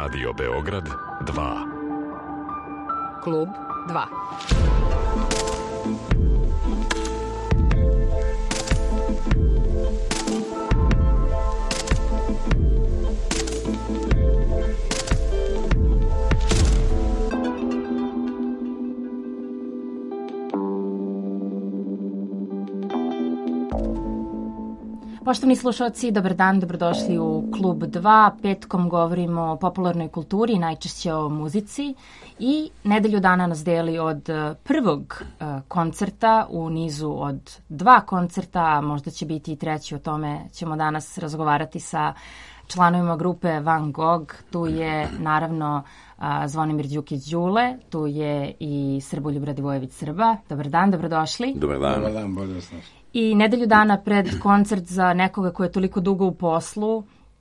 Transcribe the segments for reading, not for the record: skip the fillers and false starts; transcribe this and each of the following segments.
Radio Beograd 2. Klub 2. Poštovani slušalci, dobar dan, dobrodošli u Klub 2. Petkom govorimo o popularnoj kulturi, najčešće o muzici i nedelju dana nas deli od prvog koncerta u nizu od 2 koncerta, a možda će biti i treći, o tome ćemo danas razgovarati sa članovima grupe Van Gogh. Tu je naravno Zvonimir Đukić-Đule, tu je i Srboljub Radivojević Srba. Dobar dan, dobrodošli. Dobar dan. Dobar dan, bolje vas našli. I nedelju dana pred koncert za nekoga ko je toliko dugo u poslu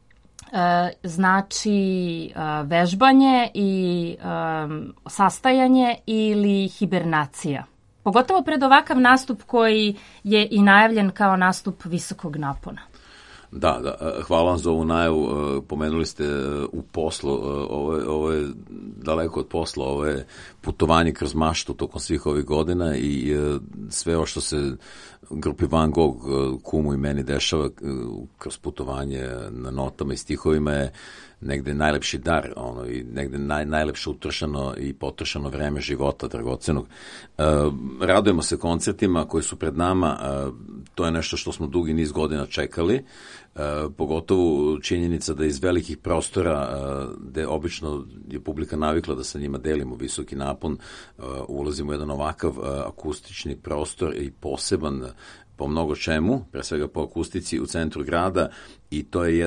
znači vežbanje i sastajanje ili hibernacija. Pogotovo pred ovakav nastup koji je i najavljen kao nastup visokog napona. Da, hvala vam za ovu najavu. Pomenuli ste u poslu, ovo je daleko od posla, ovo je putovanje kroz maštu tokom svih ovih godina i sve ovo što se grupi Van Gogh, kumu i meni dešava kroz putovanje na notama i stihovima je negde najlepši dar, i negde najlepše utrošeno i potrošeno vreme života dragocenog. Radujemo se koncertima koji su pred nama, to je nešto što smo dugi niz godina čekali, pogotovo činjenica da iz velikih prostora, gde obično je publika navikla da sa njima delimo visoki napon, ulazimo u jedan ovakav akustični prostor i poseban po mnogo čemu, pre svega po akustici u centru grada, i to je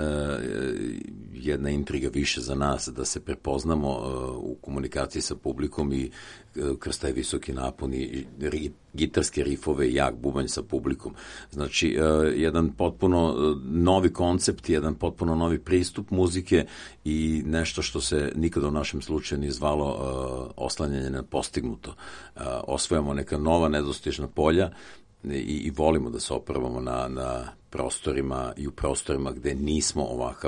jedna intriga više za nas da se prepoznamo u komunikaciji sa publikom i kroz taj visoki napon i gitarske rifove i jak bubanj sa publikom. Znači, jedan potpuno novi koncept, jedan potpuno novi pristup muzike i nešto što se nikada u našem slučaju nije zvalo oslanjanje na postignuto. Osvojamo neka nova nedostižna polja i volimo da se opravamo na prostorima i u prostorima gde nismo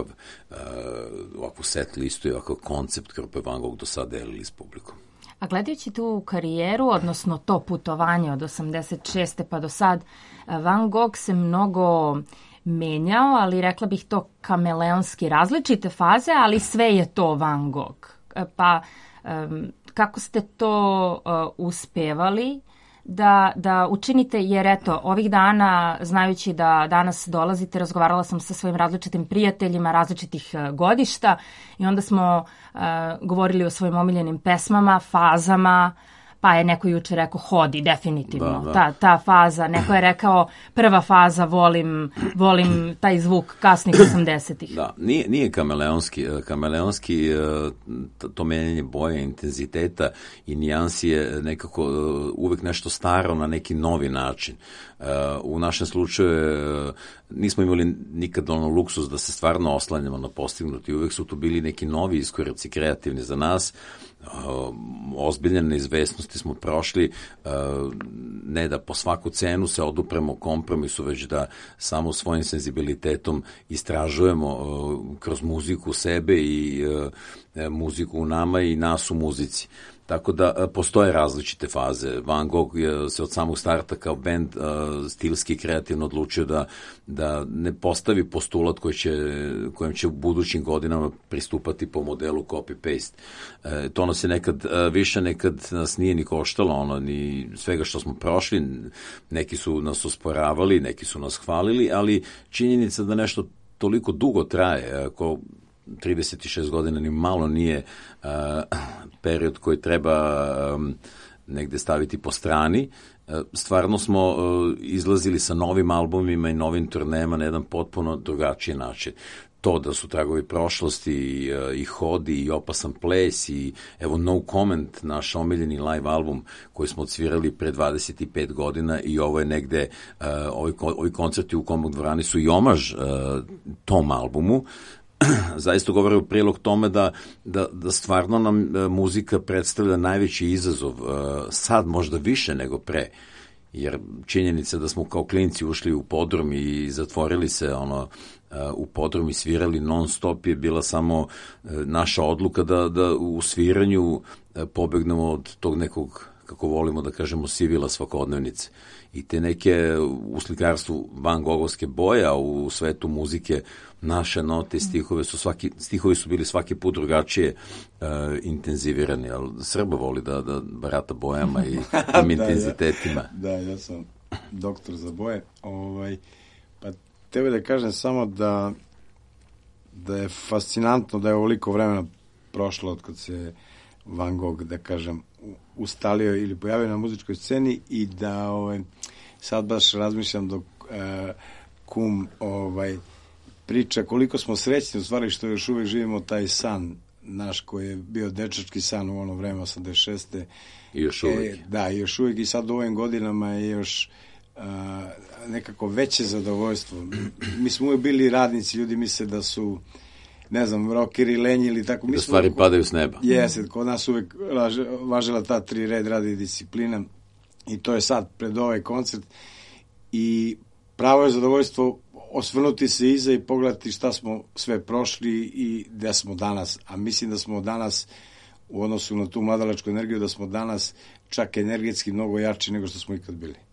ovakvu set listu i ovakav koncept grupe Van Gogh do sada delili s publikom. A gledajući tu karijeru, odnosno to putovanje od 86. pa do sad, Van Gogh se mnogo menjao, ali rekla bih to kameleonski, različite faze, ali sve je to Van Gogh. Pa kako ste to uspevali da učinite, jer eto, ovih dana, znajući da danas dolazite, razgovarala sam sa svojim različitim prijateljima različitih godišta i onda smo govorili o svojim omiljenim pesmama, fazama, pa je neko juče rekao hodi, definitivno, da. Ta faza, neko je rekao prva faza, volim taj zvuk kasnih 80-ih. Da, nije kameleonski, to menjanje boje, intenziteta i nijansi je nekako uvek nešto staro na neki novi način. U našem slučaju nismo imali nikad luksus da se stvarno oslanjamo na postignuti, uvek su tu bili neki novi iskoraci kreativni za nas, ozbiljne neizvesnosti smo prošli, ne da po svaku cenu se odupremo kompromisu, već da samo svojim senzibilitetom istražujemo kroz muziku sebe i muziku u nama i nas u muzici. Tako da postoje različite faze. Van Gogh se od samog starta kao bend stilski i kreativno odlučio da ne postavi postulat kojem će u budućim godinama pristupati po modelu copy-paste. To nas je nekad više, nekad nas nije ni koštalo, ni svega što smo prošli. Neki su nas osporavali, neki su nas hvalili, ali činjenica da nešto toliko dugo traje, ako 36 godina ni malo nije period koji treba negde staviti po strani. Stvarno smo izlazili sa novim albumima i novim turnejama na jedan potpuno drugačiji način. To da su tragovi prošlosti i Hodi i Opasan ples i evo No Comment, naš omiljeni live album koji smo odsvirali pre 25 godina i ovo je negde, ovi koncerti u Komod dvorani su i omaž tom albumu. Zaista govore u prilog tome da stvarno nam muzika predstavlja najveći izazov, sad možda više nego pre, jer činjenica da smo kao klinci ušli u podrum i zatvorili se u podrumi svirali non stop je bila samo naša odluka da u sviranju pobegnemo od tog nekog, kako volimo da kažemo, sivila svakodnevnice. I te neke u slikarstvu Van Gogovske boje, a u svetu muzike naše note i stihovi su bili svaki put drugačije intenzivirani, ali Srba voli da barata bojama i tim intenzitetima. Da, ja sam doktor za boje. Pa tebe da kažem samo da je fascinantno da je ovoliko vremena prošlo od kad se Van Gogh, da kažem, ustalio ili pojavio na muzičkoj sceni i da sad baš razmišljam dok kum priča koliko smo srećni u stvari što još uvek živimo taj san naš koji je bio dečački san u ono vreme 86. I još uvek. Da, i još uvek i sad u ovim godinama je još nekako veće zadovoljstvo. Mi smo uvek bili radnici, ljudi misle da su ne znam, rockeri, lenji ili tako. Da stvari padaju s neba. Jeste, kod nas uvek važila ta 3 red, rad i disciplina i to je sad pred ovaj koncert i pravo je zadovoljstvo osvrnuti se iza i pogledati šta smo sve prošli i gde smo danas. A mislim da smo danas u odnosu na tu mladalačku energiju, da smo danas čak energetski mnogo jači nego što smo ikad bili.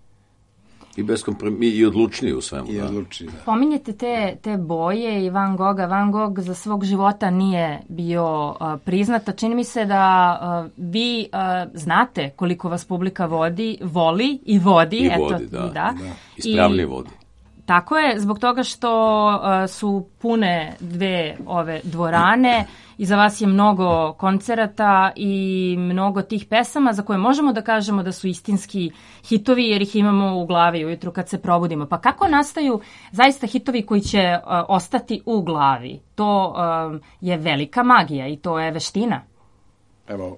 I odlučniji u svemu. I odlučniji, da. Pominjete te boje i Van Gogha. Van Gogh za svog života nije bio priznat. Čini mi se da vi znate koliko vas publika voli i vodi. I vodi, da. Ispravnije vodi. Tako je, zbog toga što su pune 2 ove dvorane, iza vas je mnogo koncerata i mnogo tih pesama za koje možemo da kažemo da su istinski hitovi jer ih imamo u glavi ujutru kad se probudimo. Pa kako nastaju zaista hitovi koji će ostati u glavi? To je velika magija i to je veština. Evo,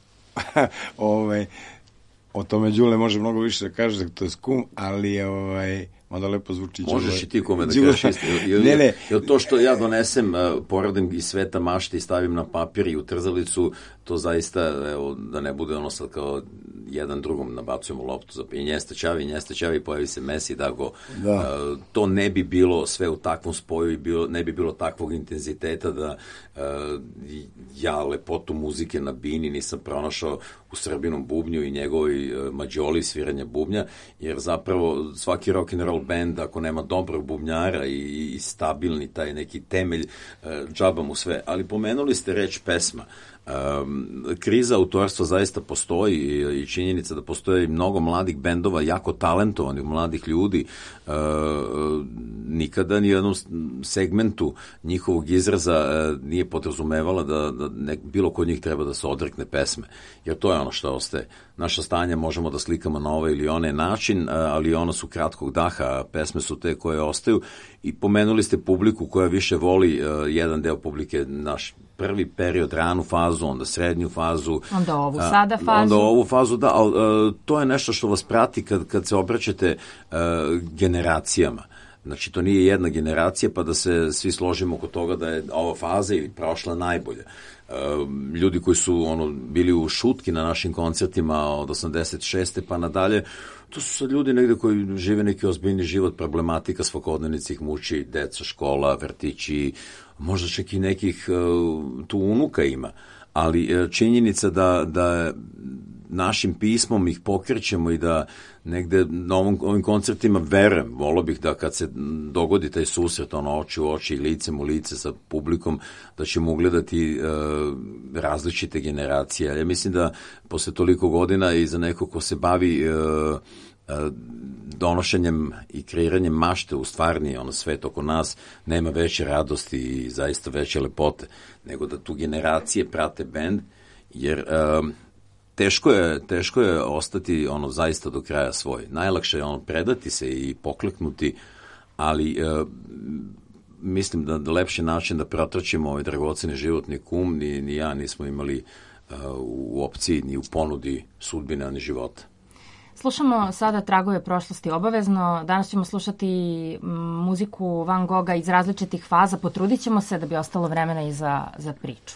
o tome Đule može mnogo više da kaže, to je kum, ali onda lepo zvuči. Možeš i ti kome da kažeš isto. Jer to što ja donesem, poradim iz sveta mašte i stavim na papir i u trzalicu, to zaista, evo, da ne bude ono sad kao jedan drugom nabacujemo loptu za njeste čavi, pojavi se Messi, to ne bi bilo sve u takvom spoju i ne bi bilo takvog intenziteta da ja lepotu muzike na bini nisam pronašao u Srbinom bubnju i njegovoj mađoli sviranja bubnja, jer zapravo svaki rock and roll band, ako nema dobrog bubnjara i stabilni taj neki temelj, džaba mu sve. Ali pomenuli ste reč pesma. Kriza autorstva zaista postoji i činjenica da postoje mnogo mladih bendova, jako talentovanih mladih ljudi, nikada ni u jednom segmentu njihovog izraza nije podrazumevala da bilo ko od njih treba da se odrekne pesme, jer to je ono što ostaje. Naša stanja možemo da slikamo na ovaj ili onaj način, ali ono su kratkog daha, a pesme su te koje ostaju. I pomenuli ste publiku koja više voli jedan deo publike, naš prvi period, ranu fazu, onda srednju fazu. Onda ovu sada fazu. Onda ovu fazu, da, ali to je nešto što vas prati kad se obraćate generacijama. Znači, to nije jedna generacija, pa da se svi složimo oko toga da je ova faza ili prošla najbolja. Ljudi koji su bili u šutki na našim koncertima od 86. pa nadalje, to su sad ljudi negde koji žive neki ozbiljni život, problematika svakodnevnici ih muči, deca, škola, vrtići, možda čak i nekih tu unuka ima, ali činjenica da našim pismom ih pokrećemo i da negde na ovim koncertima verujem, volio bih da kad se dogodi taj susret, oči u oči i licem u lice sa publikom, da ćemo ugledati različite generacije. Ja mislim da posle toliko godina i za neko ko se bavi donošenjem i kreiranjem mašte u stvarni svet oko nas, nema veće radosti i zaista veće lepote, nego da tu generacije prate bend, jer teško je ostati zaista do kraja svoj. Najlakše je predati se i pokleknuti, ali mislim da lepši način da protraćimo ovaj dragoceni životni kum, ni ja nismo imali u opciji, ni u ponudi sudbine, ni života. Slušamo sada Tragove prošlosti obavezno. Danas ćemo slušati muziku Van Gogha iz različitih faza. Potrudit ćemo se da bi ostalo vremena i za priču.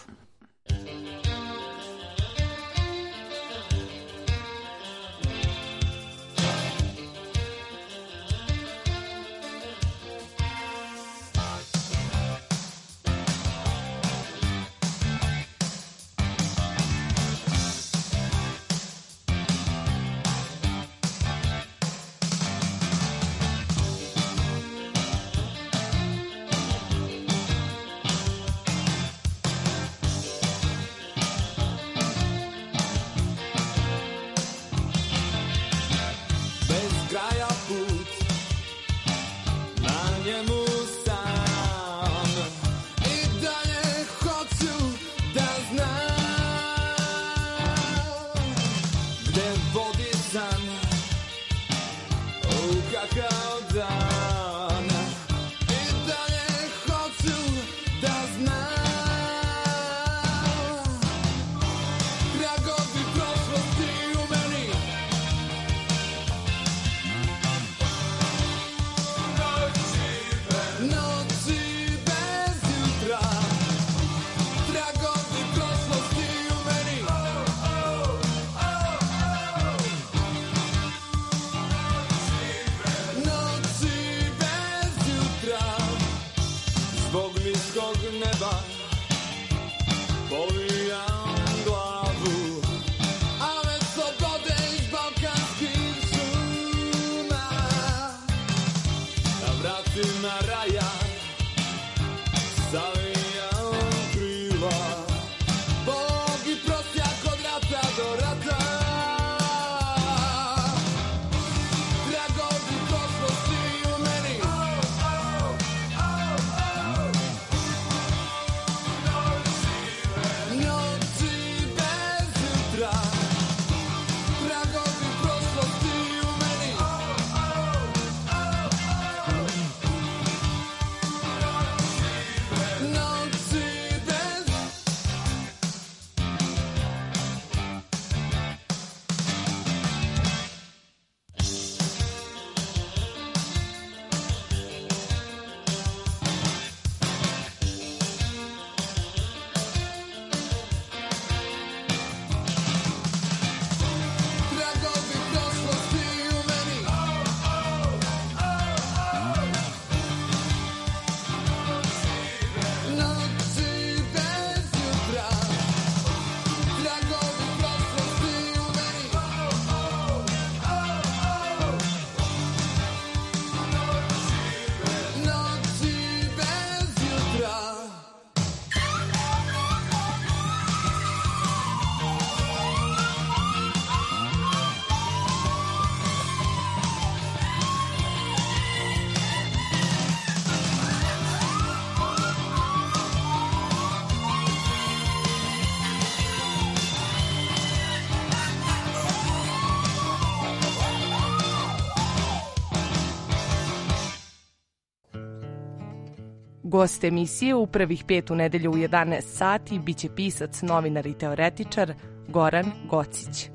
Gost emisije u prvih 5 u nedelju u 11 sati biće pisac, novinar i teoretičar Goran Gocić.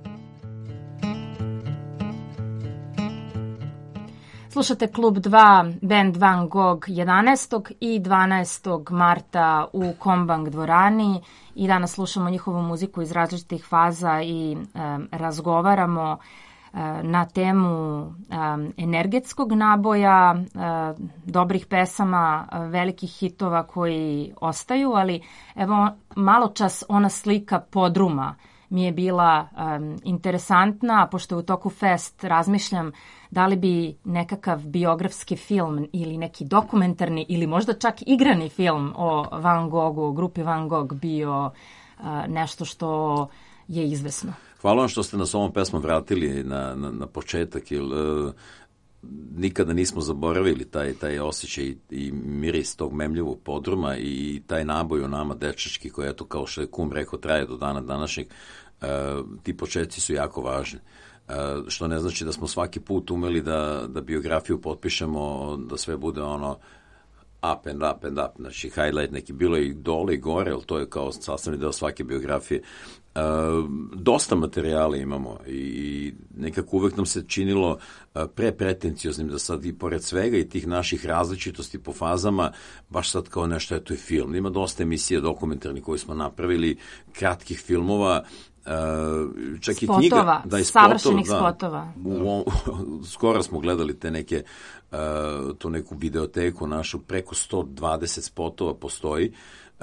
Slušate Klub 2, band Van Gogh 11. i 12. marta u Kombang dvorani i danas slušamo njihovu muziku iz različitih faza i razgovaramo na temu energetskog naboja, dobrih pesama, velikih hitova koji ostaju, ali evo malo čas ona slika podruma mi je bila interesantna, pošto u toku fest razmišljam da li bi nekakav biografski film ili neki dokumentarni ili možda čak igrani film o Van Goghu, grupi Van Gogh bio nešto što je izvesno. Hvala vam što ste nas ovom pesmom vratili na početak, jer nikada nismo zaboravili taj osjećaj i miris tog memljivog podruma i taj naboj u nama dečački koji, eto, kao što je Kum rekao, traje do dana današnjeg. Ti početci su jako važni. Što ne znači da smo svaki put umeli da biografiju potpišemo, da sve bude ono up and up and up, znači highlight neki, bilo je i dole i gore, ali to je kao sastavni deo svake biografije. Dosta materijala imamo i nekako uvek nam se činilo pretencioznim da sad i pored svega i tih naših različitosti po fazama, baš sad kao nešto, eto i film. Ima dosta emisija dokumentarnih koje smo napravili, kratkih filmova, čak spotova, i knjiga, da, i savršenih spotova. Skoro smo gledali te neke, tu neku videoteku našu, preko 120 spotova postoji,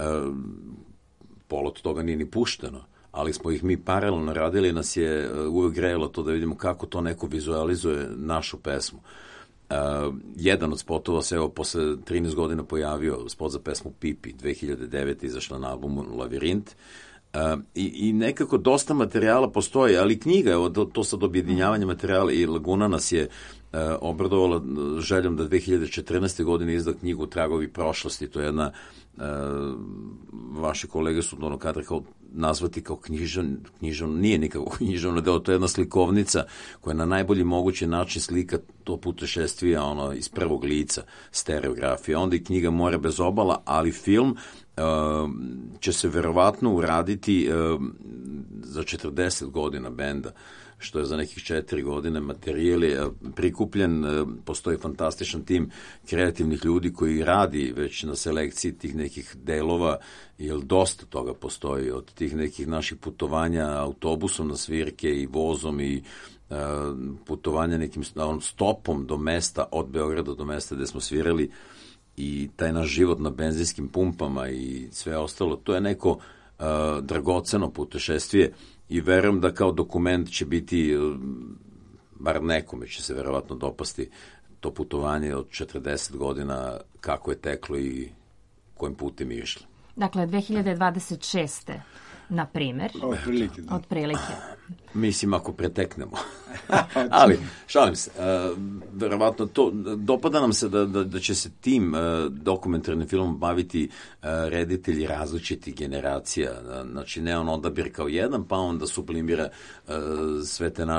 pola od toga nije ni pušteno, ali smo ih mi paralelno radili, nas je uvek grejalo to da vidimo kako to neko vizualizuje našu pesmu. Jedan od spotova se evo posle 13 godina pojavio, spot za pesmu Pipi, 2009. izašla na albumu Lavirint, i nekako dosta materijala postoji, ali knjiga, evo to sad objedinjavanje materijala, i Laguna nas je obradovala željom da 2014. godine izda knjigu Tragovi prošlosti. To je jedna vaše kolege su ono kadra kao nazvati kao književno, nije nikako književno delo, to je jedna slikovnica koja na najbolji mogući način slika to putešestvije iz prvog lica, stereografija. Onda i knjiga More bez obala, ali film će se verovatno uraditi za 40 godina benda, što je za nekih 4 godine. Materijal je prikupljen, postoji fantastičan tim kreativnih ljudi koji radi već na selekciji tih nekih delova, jer dosta toga postoji od tih nekih naših putovanja autobusom na svirke i vozom i putovanja nekim stopom do mesta, od Beograda do mesta gde smo svirali, i taj naš život na benzinskim pumpama i sve ostalo, to je neko dragoceno putešestvije i verujem da kao dokument će biti, bar nekome će se verovatno dopasti to putovanje od 40 godina, kako je teklo i kojim putem je išlo. Dakle, 2026. na primer. Otprilike, da. Otprilike. Mislim, ako preteknemo. Ali, šalim se, verovatno to, dopada nam se da će se tim dokumentarnim filmom baviti reditelji različitih generacija. Znači, ne odabir kao jedan, pa onda sublimira sve te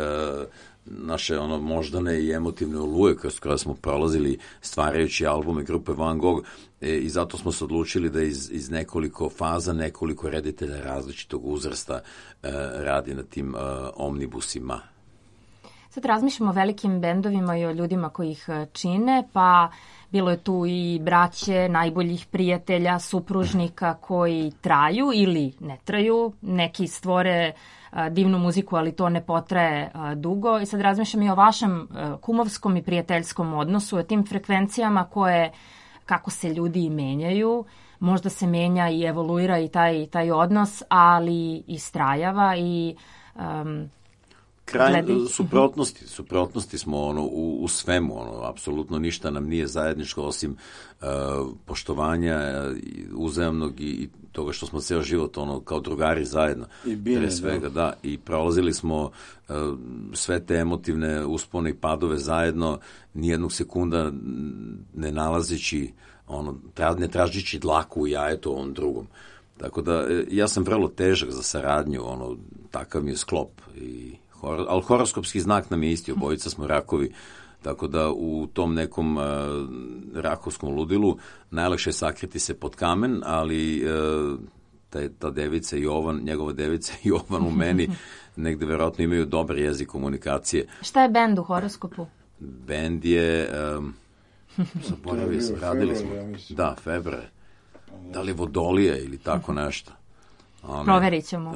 naše moždane i emotivne oluje koje smo prolazili stvarajući albume grupe Van Gogh, i zato smo se odlučili da iz nekoliko faza, nekoliko reditelja različitog uzrasta radi na tim omnibusima. Sad razmišljamo o velikim bendovima i o ljudima koji ih čine, pa bilo je tu i braće, najboljih prijatelja, supružnika koji traju ili ne traju, neki stvore divnu muziku, ali to ne potraje dugo. I sad razmišljam i o vašem kumovskom i prijateljskom odnosu, o tim frekvencijama kako se ljudi menjaju, možda se menja i evoluira i taj odnos, ali istrajava i suprotnosti smo u svemu, apsolutno ništa nam nije zajedničko osim poštovanja uzajamnog i toga što smo ceo život kao drugari zajedno. I bine, svega, da, i prolazili smo sve te emotivne uspone i padove zajedno, nijednog sekunda ne nalazeći ne tražići dlaku u jajetu ovom drugom. Tako da, ja sam vrlo težak za saradnju, takav mi je sklop, ali horoskopski znak nam je isti, obojica smo rakovi, tako da u tom nekom rakovskom ludilu najlakše je sakriti se pod kamen, ali ta devica Jovan, njegova devica Jovan u meni, negde verovatno imaju dobar jezik komunikacije. Šta je bend u horoskopu? Bend je, zaboravio sam, radili smo, da, Febre, da li Vodolija ili tako nešto. Proverit ćemo.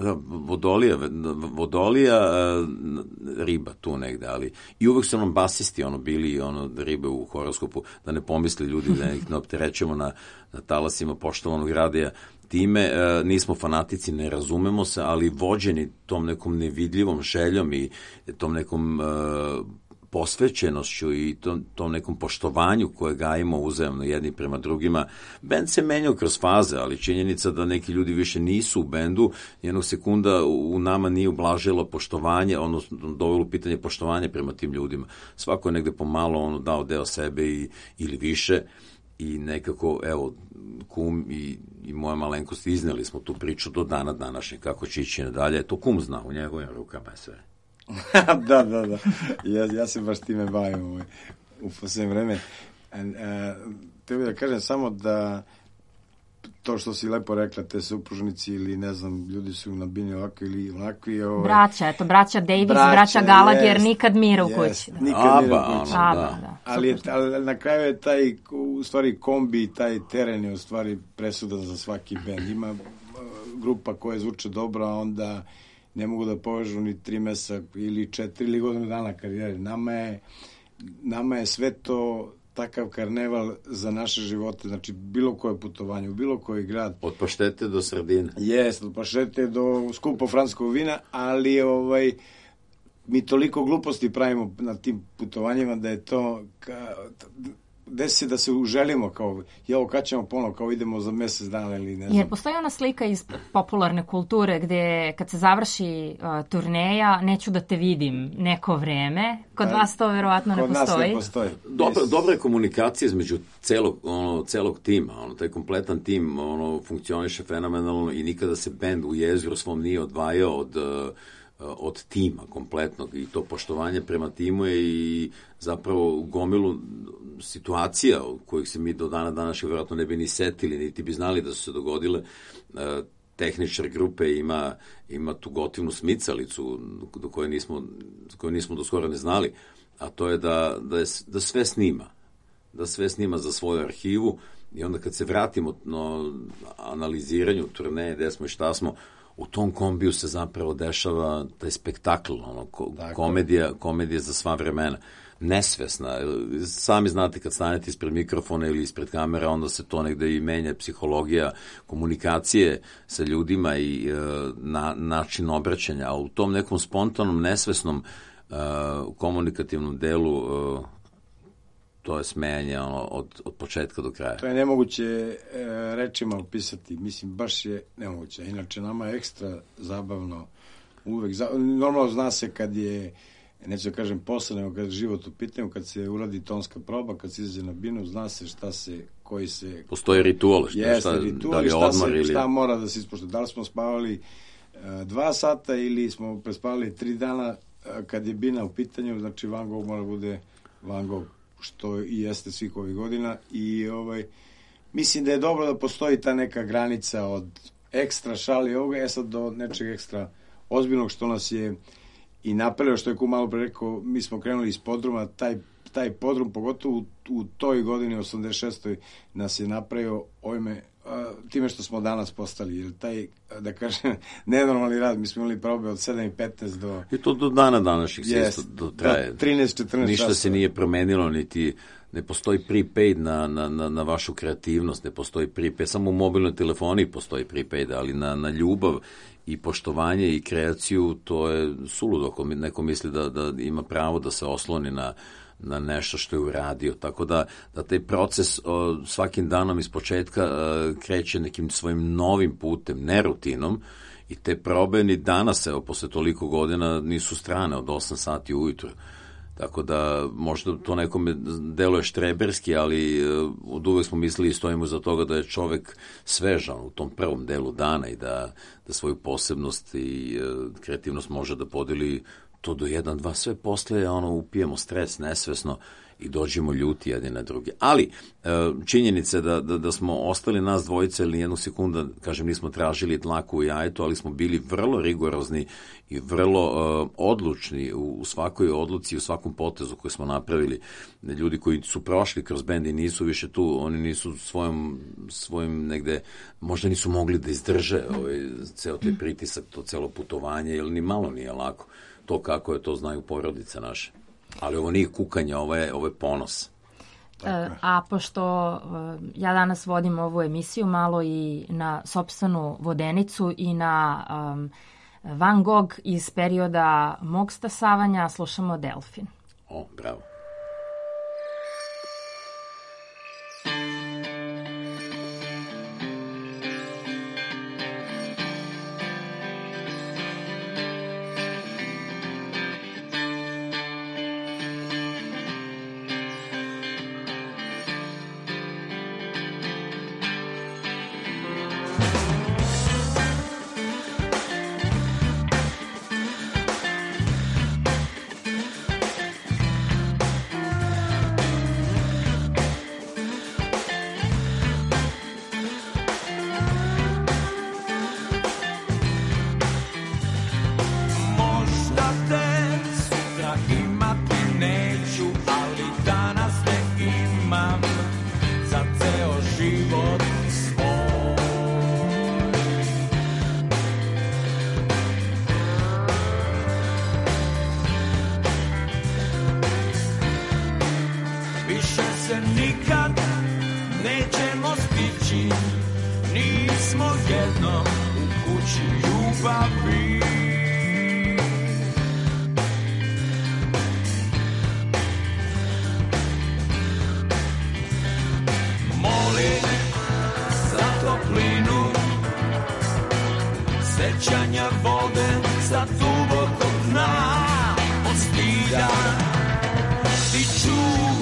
Vodolija, riba tu negde, ali i uvek su nam basisti bili ribe u horoskopu, da ne pomisli ljudi da ih ne opterećemo na talasima poštovanog radija. Time nismo fanatici, ne razumemo se, ali vođeni tom nekom nevidljivom željom i tom nekom posvećenošću i tom nekom poštovanju koje gajimo uzajamno jedni prema drugima. Bend se menjao kroz faze, ali činjenica da neki ljudi više nisu u bendu, jednog sekunda u nama nije ublažilo poštovanje, odnosno dovelo pitanje poštovanja prema tim ljudima. Svako je negde pomalo dao deo sebe ili više i nekako, evo, kum i moja malenkost izneli smo tu priču do dana današnje, kako će ići nadalje. To kum zna, u njegovim rukama je sve. Da. Ja se baš time bavim u posljednje vreme. Te bih da kažem samo da to što si lepo rekla, te supružnici ili ne znam, ljudi su nabini ovakvi ili onakvi. Braća Davis, braća Gallagher, nikad mira u kući. Nikad mira u kući. Ali na kraju je taj, u stvari, kombi, taj teren je u stvari presuda za svaki bend. Ima grupa koja zvuče dobro, a onda ne mogu da povežu ni 3 meseca ili 4 ili godinu dana karijere. Nama je sve to takav karneval za naše živote, znači bilo koje putovanje, u bilo koji grad. Od paštete do sredine. Jest, od paštete do skupo francuskog vina, ali mi toliko gluposti pravimo na tim putovanjima da je to desi da se uželimo, kao, kad ćemo ponovo, kao idemo za mesec dana ili ne znam. Jer postoji ona slika iz popularne kulture gde kad se završi turneja, neću da te vidim neko vreme. Kod vas to verovatno ne postoji. Kod nas ne postoji. Dobra je komunikacija između celog tima. Taj kompletan tim funkcioniše fenomenalno i nikada se bend u jezgru svom nije odvajao od tima kompletnog i to poštovanje prema timu je i zapravo gomilu situacija od kojih se mi do dana današnjeg vjerojatno ne bi ni setili, niti bi znali da su se dogodile. Tehničar grupe ima tu gotivnu smicalicu do koje nismo do skoro ne znali, a to je da sve snima za svoju arhivu i onda kad se vratimo analiziranju turneje, gde smo i šta smo, u tom kombiju se zapravo dešava taj spektakl, komedija za sva vremena. Nesvesna. Sami znate kad stanete ispred mikrofona ili ispred kamera, onda se to negde i menja psihologija komunikacije sa ljudima i način obraćanja, a u tom nekom spontanom, nesvesnom komunikativnom delu to je smejanje od početka do kraja. To je nemoguće rečima opisati, mislim, baš je nemoguće. Inače, nama je ekstra zabavno uvek. Normalno zna se kad je, neću da kažem posle, nego kad je život u pitanju, kad se uradi tonska proba, kad se izađe na binu, zna se koji se... Postoji ritual, da li je odmor ili... Šta mora da se ispoštuje. Da li smo spavali 2 sata ili smo prespavali 3 dana, kad je bina u pitanju, znači Van Gogh mora bude Van Gogh, što i jeste svih ovih godina i mislim da je dobro da postoji ta neka granica od ekstra šali ovoga, sad do nečeg ekstra ozbiljnog što nas je i napravio, što je Ku malo pre rekao, mi smo krenuli iz podruma, taj podrum, pogotovo u toj godini, 86. nas je napravio time što smo danas postali, jer taj, da kažem, nenormalni rad, mi smo imali probe od 7:15 do... I to do dana današnjih traje. 13-14 Ništa se nije promenilo, niti ne postoji prepaid na vašu kreativnost, ne postoji prepaid, samo u mobilnoj telefoniji postoji prepaid, ali na ljubav i poštovanje i kreaciju, to je suludo ako neko misli da ima pravo da se osloni na nešto što je uradio. Tako da taj proces svakim danom iz početka kreće nekim svojim novim putem, ne rutinom, i te probe ni danas, evo, posle toliko godina, nisu strane od 8 sati ujutru. Tako da možda to nekome deluje štreberski, ali od uvek smo mislili i stojimo za toga da je čovek svežan u tom prvom delu dana i da svoju posebnost i kreativnost može da podeli to do 1-2, sve posle upijemo stres nesvesno i dođemo ljuti jedni na drugi. Ali činjenica da smo ostali nas dvojice ili jednu sekunda, kažem, nismo tražili dlaku u jajetu, ali smo bili vrlo rigorozni i vrlo odlučni u svakoj odluci, u svakom potezu koji smo napravili. Ljudi koji su prošli kroz bend i nisu više tu, oni nisu svojim negde, možda nisu mogli da izdrže ceo taj pritisak, to celo putovanje, jer ni malo nije lako. To kako je, to znaju porodice naše. Ali ovo nije kukanje, ovo je ponos. A pošto ja danas vodim ovu emisiju malo i na sopstvenu vodenicu i na Van Gogh iz perioda mog stasavanja, slušamo Delfin. O, bravo.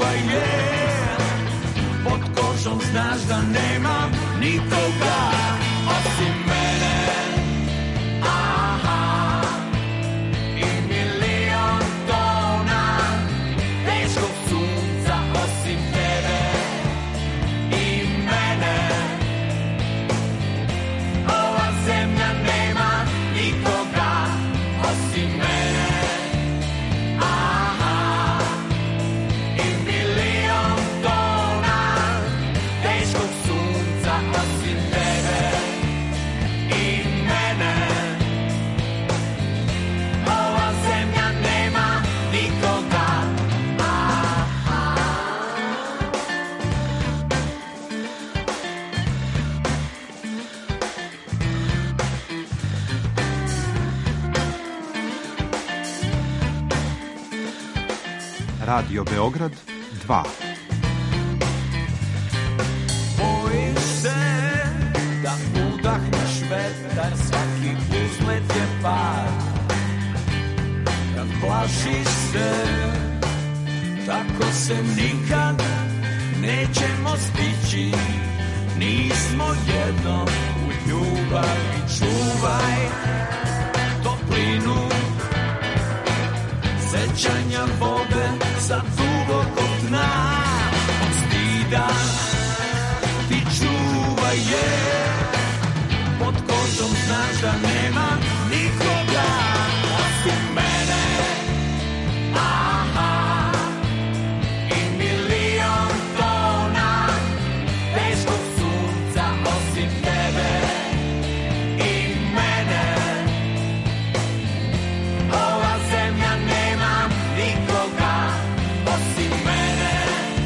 čuvaj je. Pod kožom znaš da nema nikoga osim mene. Aha, i milion tona teškog sunca osim tebe i mene. Ova zemlja nema nikoga osim mene. Aha, i milion tona teškog sunca osim tebe i mene. Ova zemlja nema nikoga. Radio Beograd 2. Bojiš se da udahneš vetar, svaki uzlet je pad. Kad plašiš se, tako se nikad nećemo stići. Nismo jedno u ljubavi, čuvaj toplinu sećanja vode sa dubokog dna. Od stida ti čuvaj je, pod kožom znaš da nema nikoga osim mene. Aha, i milion tona teškog sunca osim tebe i mene. Ova zemlja nema nikoga osim mene.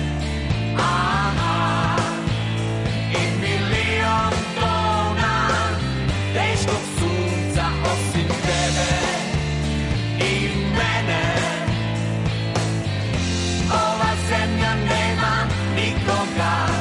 Aha, i milion tona teškog sunca osim tebe i mene. Ova zemlja nema nikoga.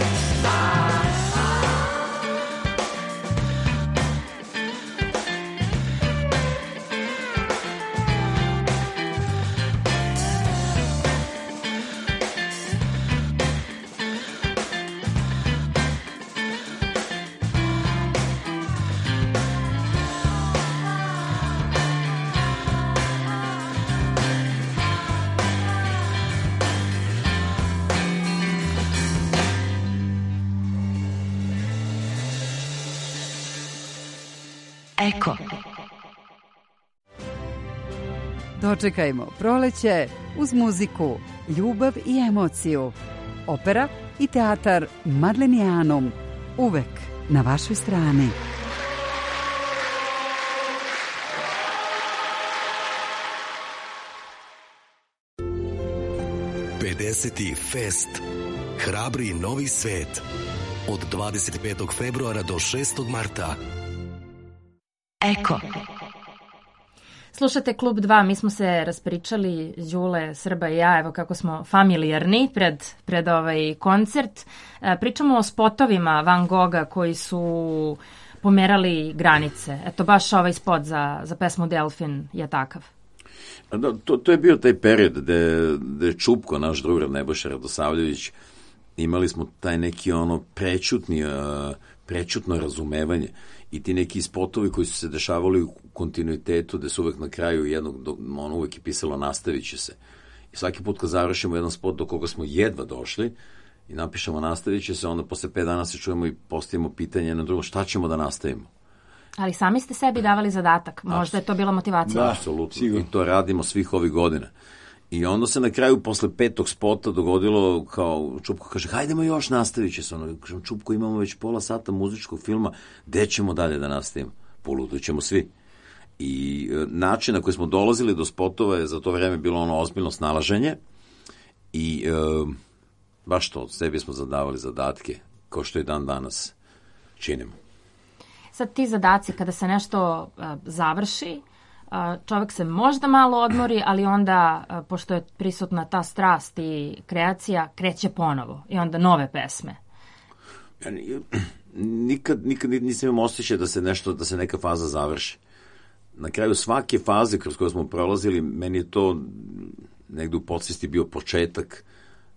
Eko. Dočekajmo proleće uz muziku, ljubav i emociju. Opera i teatar Madlenianum, uvek na vašoj strani. 50. Fest. Hrabri novi svet. Od 25. februara do 6. marta. Eko. Slušate Klub 2, mi smo se raspričali, Đule, Srba i ja, evo kako smo familijarni pred ovaj koncert. Pričamo o spotovima Van Gogha koji su pomerali granice. Eto, baš ovaj spot za pesmu Delfin je takav. Da, to je bio taj period gde Čupko, naš drugar Nebojša Radosavljević, imali smo taj neki prečutno razumevanje i ti neki spotovi koji su se dešavali u kontinuitetu, gde su uvek na kraju uvek je pisalo nastavit će se. I svaki put kad završimo jedan spot do koga smo jedva došli i napišemo nastavit će se, onda posle 5 dana se čujemo i postavimo pitanje na drugo, šta ćemo da nastavimo? Ali sami ste sebi davali zadatak, možda je to bila motivacija. Da, apsolutno, i to radimo svih ovih godina. I onda se na kraju, posle 5. spota dogodilo, kao Čupko kaže, hajdemo još, nastavit će se. Kažem, Čupko, imamo već pola sata muzičkog filma, gde ćemo dalje da nastavimo? Polutuj ćemo svi. I način na koji smo dolazili do spotova je za to vreme bilo ono ozbiljno snalaženje i baš to, sebi smo zadavali zadatke, kao što i dan danas činimo. Sad ti zadaci, kada se nešto završi, čovjek se možda malo odmori, ali onda, pošto je prisutna ta strast i kreacija, kreće ponovo i onda nove pesme. Ja nikad nisam imao osjećaj da se neka faza završi. Na kraju svake faze kroz koje smo prolazili, meni je to negde u podsvesti bio početak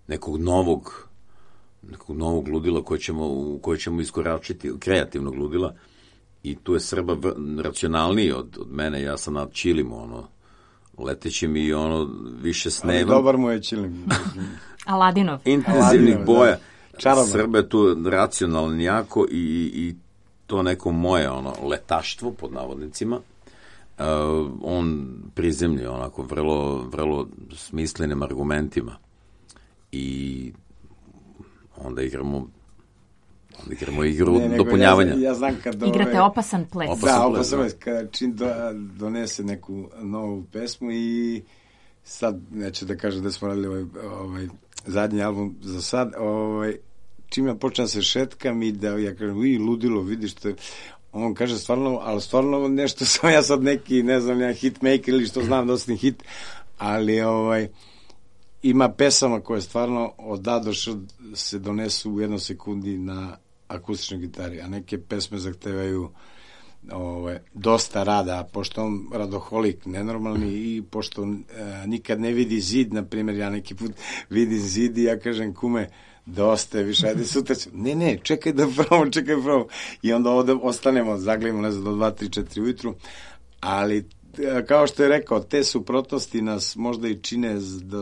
nekog novog ludila koje ćemo iskoračiti, kreativnog ludila, i tu je Srba racionalniji od mene. Ja sam na Čilimu, letećim i više snevam. Ali dobar mu je Čilim. Aladinov. Intenzivnih boja. Čaroban. Srba je tu racionalni jako i to neko moje letaštvo, pod navodnicima, on prizemlji onako vrlo, vrlo smislenim argumentima. I onda igramo igru dopunjavanja. Ja znam kad igrate opasan ples. Opasan ples. Kada čim donese neku novu pesmu i sad, neću da kažem da smo radili ovaj zadnji album za sad, čim ja počnem se šetkam i da ja kažem, ludilo, vidiš što on kaže stvarno nešto sam ja sad neki, ne znam, ja hitmaker ili što znam dosta hit, ali ima pesama koje stvarno od A do Š se donesu u 1 sekundi na akustičnoj gitari, a neke pesme zahtevaju dosta rada, pošto on radoholik nenormalni i pošto nikad ne vidi zid, na primjer, ja neki put vidim zid i ja kažem, kume, dosta je više, ajde sutra ću. Ne, čekaj da probam. I onda ovde ostanemo, zaglimo, ne znam, do 2, 3, 4 ujutru, ali kao što je rekao, te suprotnosti nas možda i čine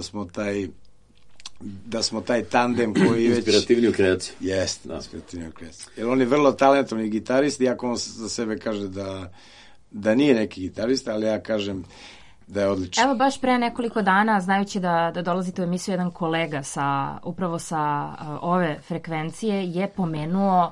da smo taj tandem koji već... Inspirativni u kreaciji. Jeste, inspirativni u kreaciji. Jer on je vrlo talentovni gitarist, iako on za sebe kaže da nije neki gitarist, ali ja kažem da je odličan. Evo, baš pre nekoliko dana, znajući da dolazite u emisiju, jedan kolega upravo sa ove frekvencije je pomenuo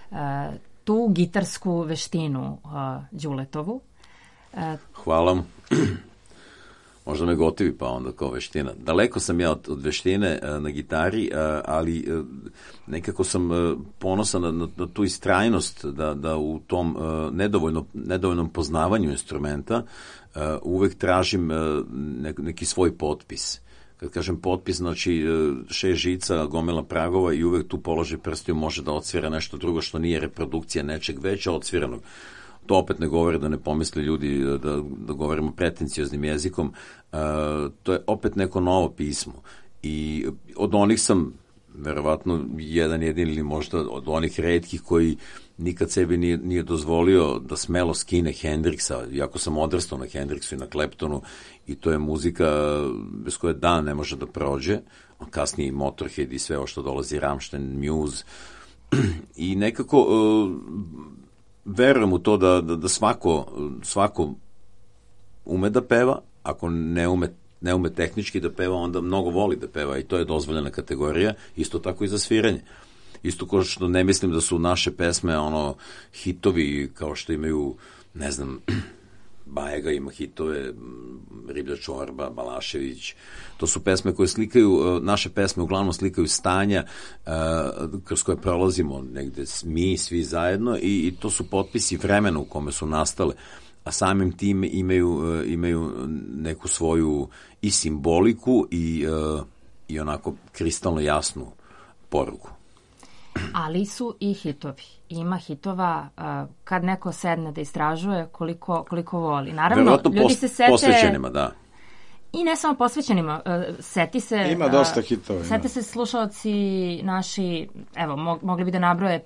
tu gitarsku veštinu Đuletovu. Hvala mu. Možda me gotivi, pa onda kao veština. Daleko sam ja od veštine na gitari, ali nekako sam ponosan na tu istrajnost da u tom nedovoljnom poznavanju instrumenta uvek tražim neki svoj potpis. Kad kažem potpis, znači 6 žica, gomila pragova i uvek tu položi prstiju može da odsvira nešto drugo što nije reprodukcija nečeg već odsviranog. To opet ne govori da ne pomisli ljudi da govorimo pretencioznim jezikom. To je opet neko novo pismo. I od onih sam, verovatno, jedan jedin ili možda od onih retkih koji nikad sebi nije dozvolio da smelo skine Hendrixa, iako sam odrastao na Hendrixu i na Claptonu, i to je muzika bez koje dan ne može da prođe. Kasnije i Motorhead i sve ovo što dolazi, Rammstein, Muse. I nekako... verujem u to da svako ume da peva, ako ne ume tehnički da peva, onda mnogo voli da peva i to je dozvoljena kategorija, isto tako i za sviranje. Isto kao što ne mislim da su naše pesme hitovi kao što imaju, ne znam, Bajega ima hitove, Riblja čorba, Balašević. To su pesme koje slikaju, naše pesme uglavnom slikaju stanja kroz koje prolazimo negde mi, svi zajedno, i to su potpisi vremena u kome su nastale, a samim tim imaju neku svoju i simboliku i onako kristalno jasnu poruku. Ali su i hitovi. Ima hitova kad neko sedne da istražuje koliko voli. Naravno, verovatno ljudi se sete... posvećenima, da. I ne samo posvećenima. Seti se... Ima dosta hitova. Sete se slušalci naši, evo, mogli bi da nabroje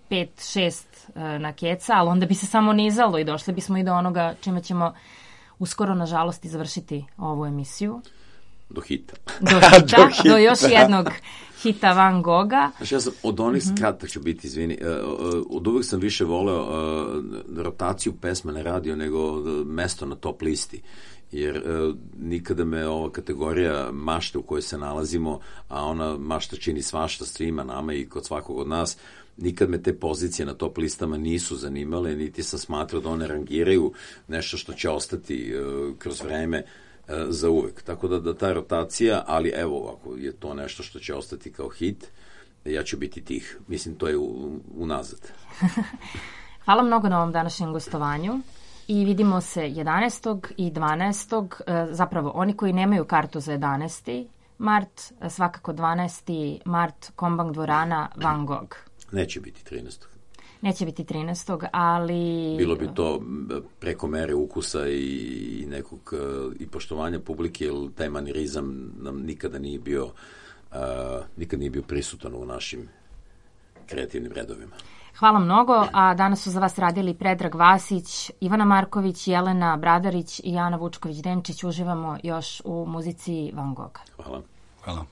5-6 na keca, ali onda bi se samo nizalo i došli bismo i do onoga čime ćemo uskoro, nažalost, završiti ovu emisiju. Do hita. Do još jednog hita Van Gogha. Znači, ja sam od onih kratak ću biti, izvini, od uvek sam više voleo rotaciju pesme na radio nego mesto na top listi, jer nikada me ova kategorija mašte u kojoj se nalazimo, a ona mašta čini svašta svima nama i kod svakog od nas, nikad me te pozicije na top listama nisu zanimale, niti sam smatrao da one rangiraju nešto što će ostati kroz vreme za uvek. Tako da ta rotacija, ali evo, ako je to nešto što će ostati kao hit, ja ću biti tih. Mislim, to je unazad. Hvala mnogo na ovom današnjem gostovanju i vidimo se 11. i 12. Zapravo, oni koji nemaju kartu za 11. mart, svakako 12. mart, Kombank dvorana, Van Gogh. Neće biti 13. Neće biti 13. ali... Bilo bi to preko mere ukusa i nekog i poštovanja publike, jer taj manirizam nam nikada nije bio nikad nije bio prisutan u našim kreativnim redovima. Hvala mnogo, a danas su za vas radili Predrag Vasić, Ivana Marković, Jelena Bradarić i Ana Vučković-Denčić. Uživamo još u muzici Van Gogha. Hvala. Hvala.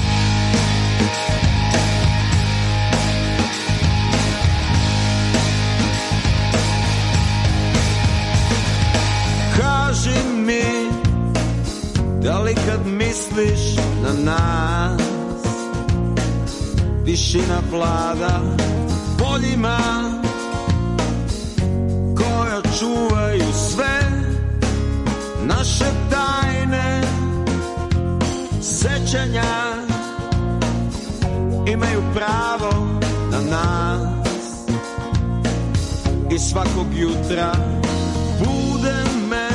Kaži mi, da li kad misliš na nas, tišina vlada poljima koja čuvaju sve naše tajne sećanja, imaju pravo na nas i svakog jutra bude me,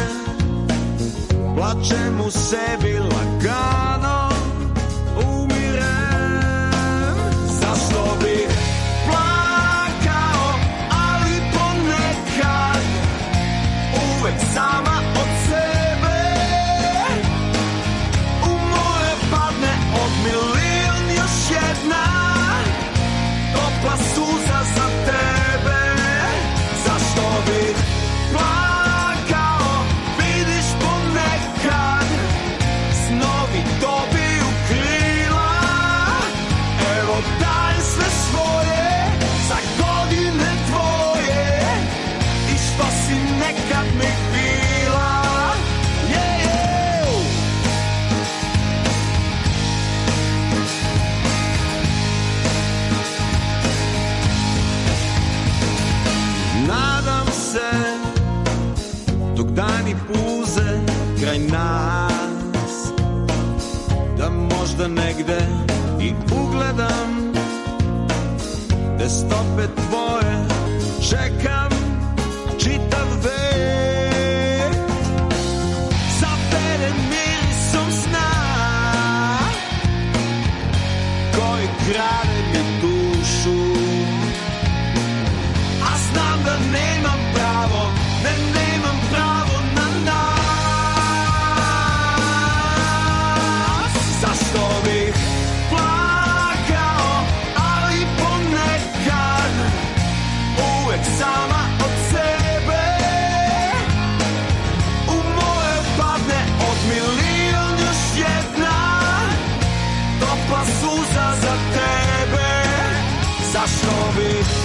plačem u sebi lagano, umirem. Zašto bih plakao, ali ponekad uvek sama od sebe u more padne od milion još jedna topla suza za tebe. Zašto bih plakao, vidiš ponekad snovi dobiju krila. Evo daj sve svoje za godine tvoje i što si nekad mi bila. Nadam se dok dani puze kraj nas, da možda negde i ugledam te stope tvoje, čekam čitav vek, zaveren mirisom sna koji krade mi dušu. A znam da nemam pravo, nemam pravo na nas. Zašto bih plakao, ali ponekad uvek sama od sebe u moje padne od milion još jedna topla suza za tebe. Zašto bih